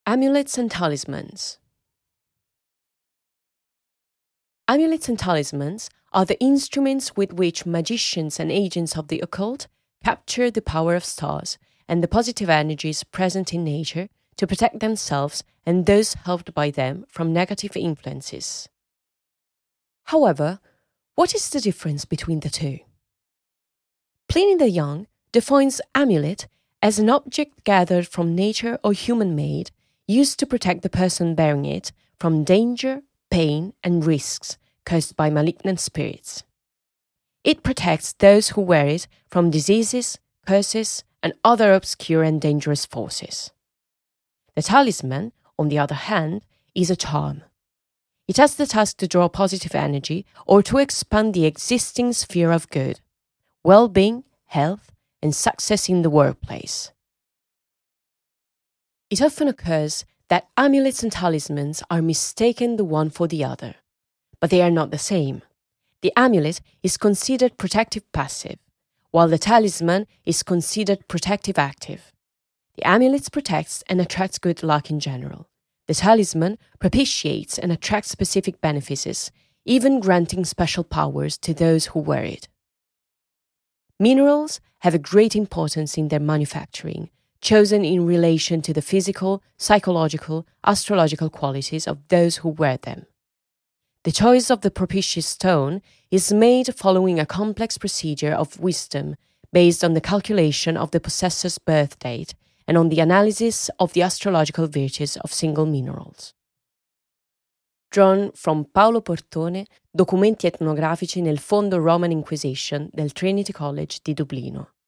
Amulets and talismans. Amulets and talismans are the instruments with which magicians and agents of the occult capture the power of stars and the positive energies present in nature to protect themselves and those helped by them from negative influences. However, what is the difference between the two? Pliny the Young defines amulet as an object gathered from nature or human-made, used to protect the person bearing it from danger, pain, and risks caused by malignant spirits. It protects those who wear it from diseases, curses, and other obscure and dangerous forces. The talisman, on the other hand, is a charm. It has the task to draw positive energy or to expand the existing sphere of good, well-being, health, and success in the workplace. It often occurs that amulets and talismans are mistaken the one for the other, but they are not the same. The amulet is considered protective passive, while the talisman is considered protective active. The amulet protects and attracts good luck in general. The talisman propitiates and attracts specific benefices, even granting special powers to those who wear it. Minerals have a great importance in their manufacturing, chosen in relation to the physical, psychological, astrological qualities of those who wear them. The choice of the propitious stone is made following a complex procedure of wisdom based on the calculation of the possessor's birth date and on the analysis of the astrological virtues of single minerals. Drawn from Paolo Portone, Documenti etnografici nel Fondo Roman Inquisition del Trinity College di Dublino.